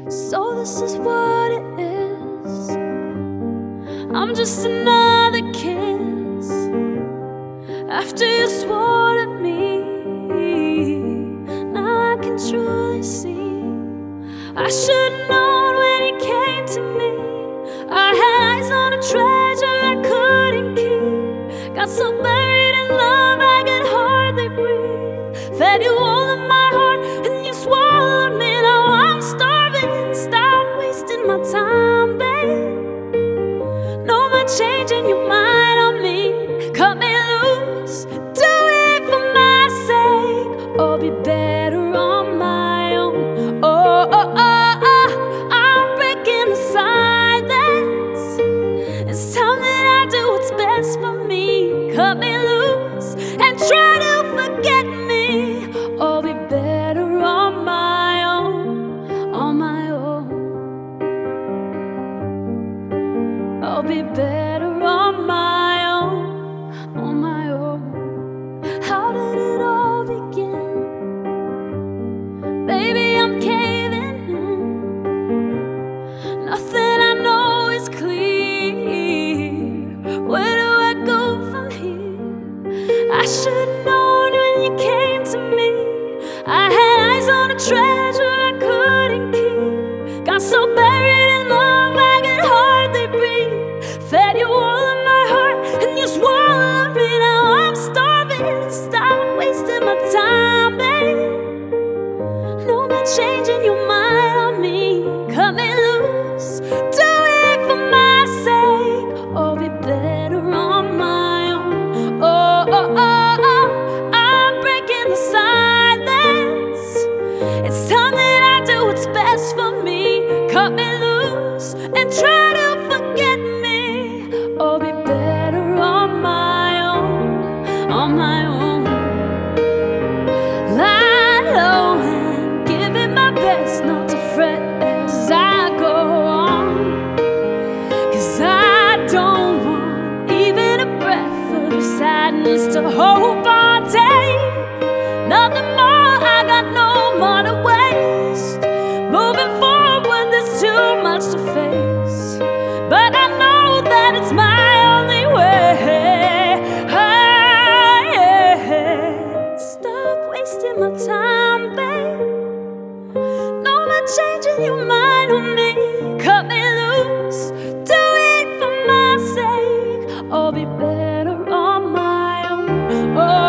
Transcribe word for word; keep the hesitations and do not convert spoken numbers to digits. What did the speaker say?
So this is what it is. I'm just another kiss after you swore at me. Now I can truly see I should've known when he came to me. I had eyes on a treasure I couldn't keep. Got so buried in love I could hardly breathe. Fed you all of my heart and you swallowed me. Now I'm starving. Stop wasting my time, babe. No more changing your mind on me. Cut me loose, do it for my sake, or be better on my own. Oh, oh, oh, oh, I'm breaking the silence. It's time that I do what's best for me. Cut me loose and try to forget me, or be better on my own, on my own. I'll be better on my own, on my own. How did it all begin? Baby, I'm caving in. Nothing I know is clear. Where do I go from here? I should've known when you came to me. I had eyes on a treasure I couldn't keep. Got so buried in love I could hardly breathe. Fed you all of my heart and you swallowed me. Now I'm starving. Stop wasting my time, babe. No more changing your mind on me. Cut me loose, do it for my sake, or be better on my own. Oh, oh, oh, oh, I'm breaking the silence. It's time that I do what's best for me. Cut me loose and try to forget me, or be better on my own, on my own. Lie low and give it my best, not to fret as I go on. Cause I don't want even a breath of your sadness to hope on take. Nothing more, I got no more to waste. Moving forward, there's too much to face, but I know that it's my only way. Ah, yeah. Stop wasting my time, babe. No more changing your mind on me. Cut me loose, do it for my sake, or be better on my own. Oh,